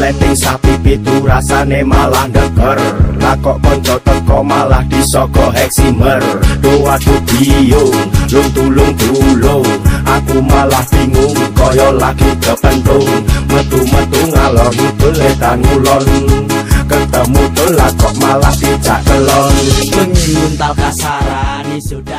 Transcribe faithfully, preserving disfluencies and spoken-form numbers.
setting sapi pitu rasane malah deker. Lah kok konco teko malah disoko heksimer. Doa tuh biung, lung tulung tulung. Aku malah bingung, koyo lagi kepentung. Metu-metu ngalor ngidul edan ngulon. Ketemu tuh lah kok malah dijak kelon. Pengen tau kasaran sudah